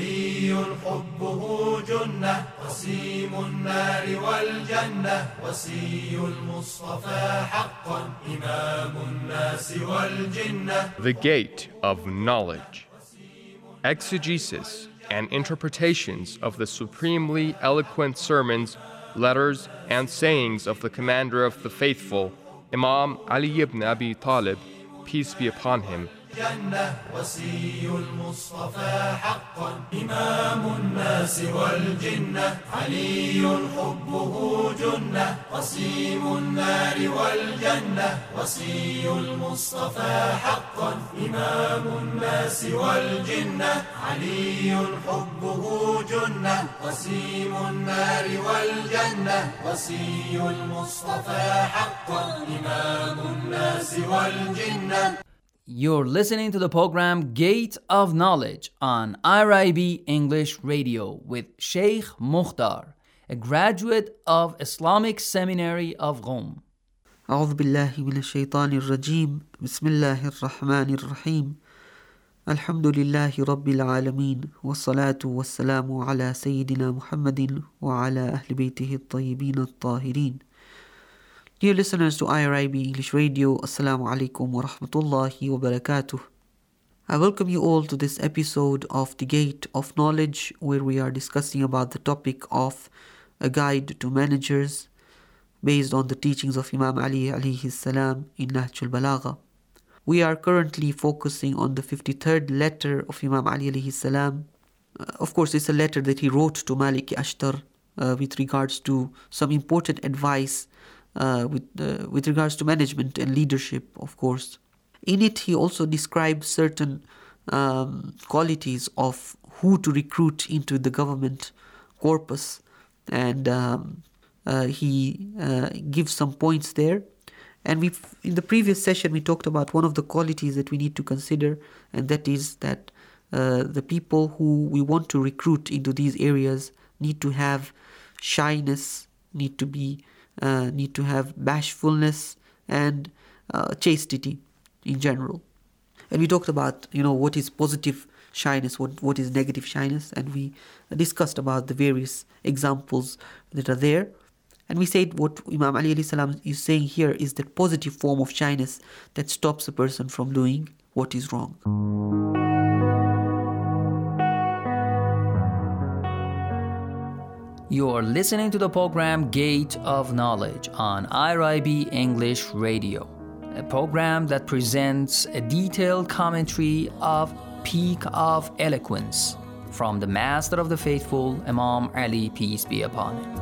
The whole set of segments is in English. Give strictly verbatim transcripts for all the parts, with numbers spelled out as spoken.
علي حبه جنة قسيم النار والجنة وصي المصطفى حقا إمام الناس والجنة. The Gate of Knowledge. Exegesis and interpretations of the supremely eloquent sermons, letters, and sayings of the Commander of the Faithful, Imam Ali ibn Abi Talib, peace be upon him. جنة وصي المصطفى حقا إمام الناس والجنة علي حبه جنة قسيم النار والجنة وصي المصطفى حقا إمام الناس والجنة علي حبه جنة قسيم النار والجنة وصي المصطفى حقا إمام الناس والجنة. You're listening to the program Gate of Knowledge on I R I B English Radio with Sheikh Mukhtar, a graduate of Islamic Seminary of Qom. أعوذ بالله من الشيطان الرجيم بسم الله الرحمن الرحيم الحمد لله رب العالمين والصلاة والسلام على سيدنا محمد وعلى أهل بيته الطيبين الطاهرين. Dear listeners to I R I B English Radio, Assalamu alaikum wa rahmatullahi wa barakatuh. I welcome you all to this episode of The Gate of Knowledge, where we are discussing about the topic of a guide to managers based on the teachings of Imam Ali alayhi salam in Nahj al-Balagha. We are currently focusing on the fifty-third letter of Imam Ali alayhi salam. Uh, of course, it's a letter that he wrote to Malik Ashtar uh, with regards to some important advice Uh, with uh, with regards to management and leadership, of course. In it, he also describes certain um, qualities of who to recruit into the government corpus, and um, uh, he uh, gives some points there. And we, in the previous session, we talked about one of the qualities that we need to consider, and that is that uh, the people who we want to recruit into these areas need to have shyness, need to be Uh, need to have bashfulness and uh, chastity in general. And we talked about, you know, what is positive shyness, what, what is negative shyness, and we discussed about the various examples that are there. And we said what Imam Ali alayhi salam is saying here is that positive form of shyness that stops a person from doing what is wrong. You're listening to the program Gate of Knowledge on I R I B English Radio, a program that presents a detailed commentary of Peak of Eloquence from the Master of the Faithful, Imam Ali, peace be upon him.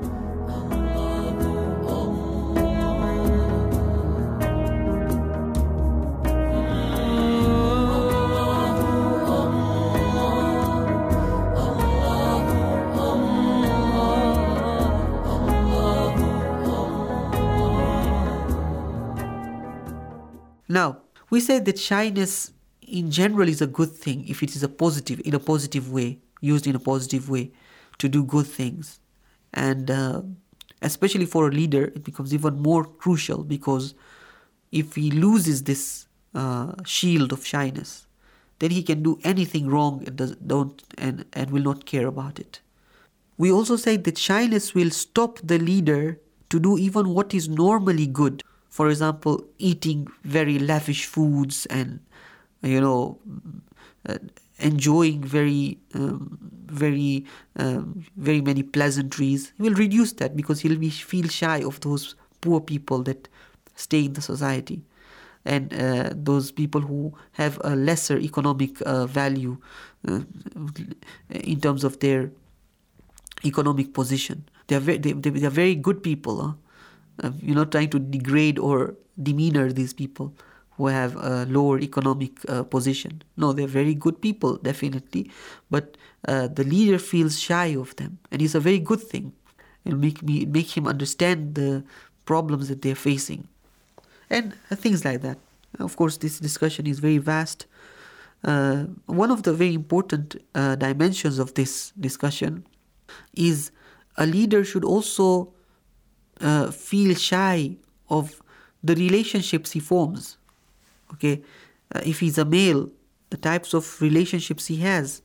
Now, we said that shyness in general is a good thing if it is a positive, in a positive way, used in a positive way to do good things. And uh, especially for a leader, it becomes even more crucial because if he loses this uh, shield of shyness, then he can do anything wrong and, does, don't, and, and will not care about it. We also said that shyness will stop the leader to do even what is normally good. For example, eating very lavish foods and, you know, uh, enjoying very, um, very, um, very many pleasantries. He will reduce that because he'll be feel shy of those poor people that stay in the society, and uh, those people who have a lesser economic uh, value uh, in terms of their economic position. They are very, they, they are very good people. Huh? Uh, you're not trying to degrade or demeanor these people who have a lower economic uh, position. No, they're very good people, definitely. But uh, the leader feels shy of them. And it's a very good thing. And make me make him understand the problems that they're facing. And uh, things like that. Of course, this discussion is very vast. Uh, one of the very important uh, dimensions of this discussion is a leader should also Uh, feel shy of the relationships he forms. Okay, uh, if he's a male, the types of relationships he has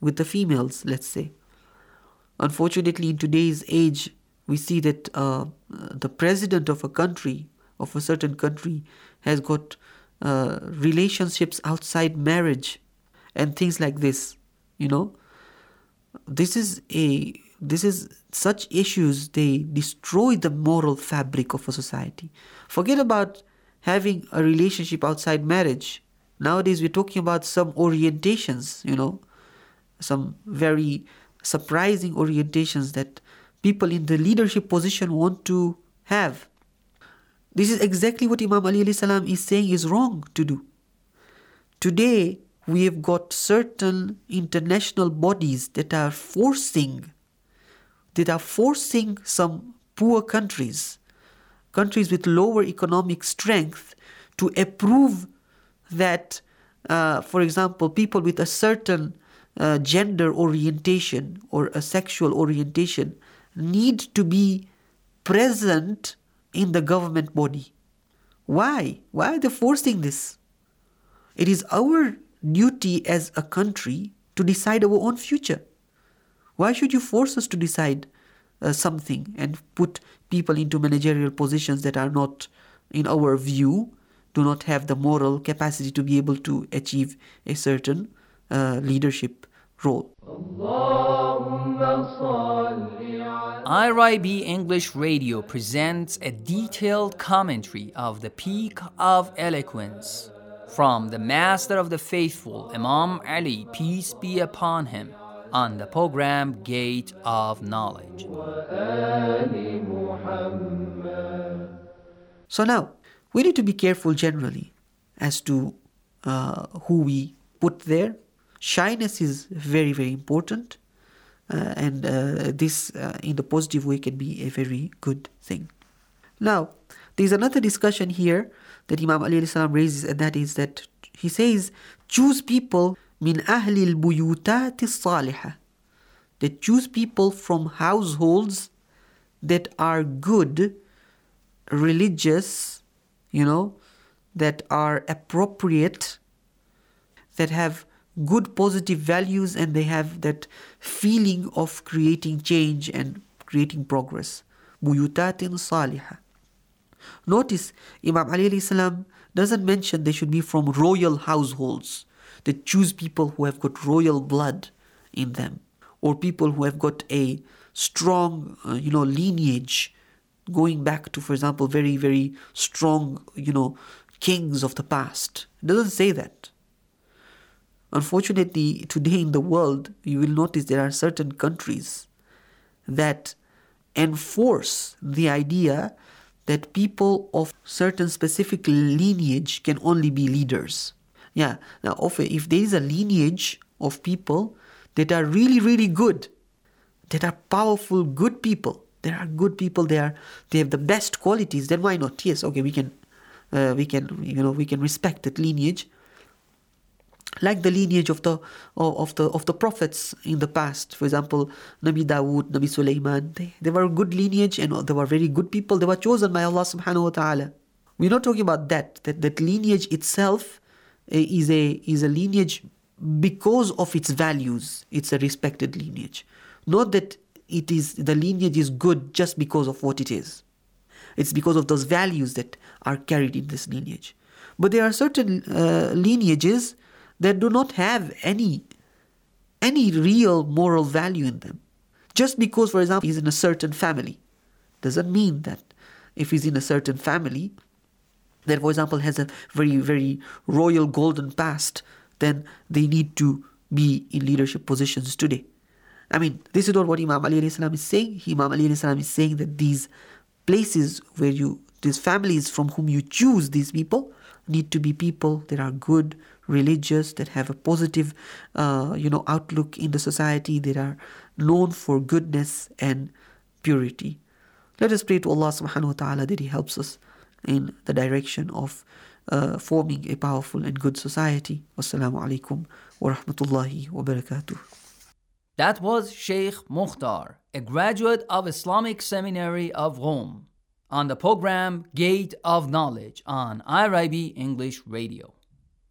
with the females, let's say. Unfortunately, in today's age, we see that uh, the president of a country, of a certain country, has got uh, relationships outside marriage and things like this, you know. This is a, this is such issues, they destroy the moral fabric of a society. Forget about having a relationship outside marriage. Nowadays we're talking about some orientations, you know, some very surprising orientations that people in the leadership position want to have. This is exactly what Imam Ali alayhi salam is saying is wrong to do. Today, we have got certain international bodies that are forcing, that are forcing some poor countries, countries with lower economic strength, to approve that, uh, for example, people with a certain uh, gender orientation or a sexual orientation need to be present in the government body. Why? Why are they forcing this? It is our duty as a country to decide our own future. Why should you force us to decide uh, something and put people into managerial positions that are not, in our view, do not have the moral capacity to be able to achieve a certain uh, leadership role? I R I B English Radio presents a detailed commentary of the Peak of Eloquence from the Master of the Faithful, Imam Ali, peace be upon him, on the program Gate of Knowledge. So now, we need to be careful generally as to uh, who we put there. Shyness is very, very important. Uh, and uh, this, uh, in the positive way, can be a very good thing. Now, there is another discussion here that Imam Ali alayhi salam raises, and that is that he says, choose people min ahli al-buyutat as-salihah, that choose people from households that are good, religious, you know, that are appropriate, that have good positive values, and they have that feeling of creating change and creating progress. Buyutatin salihah. Notice Imam Ali alayhi salam doesn't mention they should be from royal households. They choose people who have got royal blood in them, or people who have got a strong, uh, you know, lineage going back to, for example, very, very strong, you know, kings of the past. It doesn't say that. Unfortunately, today in the world, you will notice there are certain countries that enforce the idea that people of certain specific lineage can only be leaders. Yeah, now if there is a lineage of people that are really, really good, that are powerful, good people, there are good people, they are, they have the best qualities, then why not? Yes, okay, we can, uh, we can, you know, we can respect that lineage. Like the lineage of the of the of the prophets in the past, for example, Nabi Dawood, Nabi Sulaiman, they, they were good lineage and they were very good people. They were chosen by Allah subhanahu wa ta'ala. We're not talking about that. That that lineage itself is a is a lineage because of its values. It's a respected lineage. Not that it is the lineage is good just because of what it is. It's because of those values that are carried in this lineage. But there are certain uh, lineages that do not have any any real moral value in them. Just because, for example, he's in a certain family, doesn't mean that if he's in a certain family that, for example, has a very, very royal golden past, then they need to be in leadership positions today. I mean, this is not what Imam Ali alayhi salam is saying. Imam Ali alayhi salam is saying that these places where you, these families from whom you choose these people, need to be people that are good, religious, that have a positive, uh, you know, outlook in the society, that are known for goodness and purity. Let us pray to Allah subhanahu wa ta'ala that He helps us in the direction of uh, forming a powerful and good society. Wassalamu alaikum wa rahmatullahi wa barakatuh. That was Sheikh Mukhtar, a graduate of Islamic Seminary of Rome, on the program Gate of Knowledge on I R I B English Radio.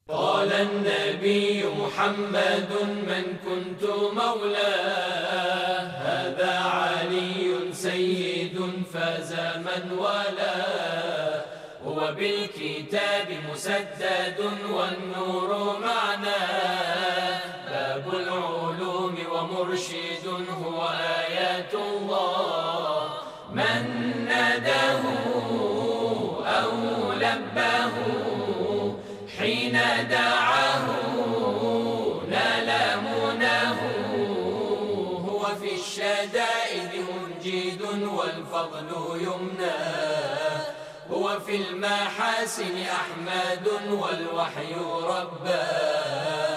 قال النبي محمد من كنت مولاه هذا علي سيد فاز من والاه هو بالكتاب مسدد والنور معناه باب العلوم ومرشد هو آيات الله من ناداه أو لباه حين دعاه نال مناه هو في الشدائد منجد والفضل يمناه هو في المحاسن أحمد والوحي رباه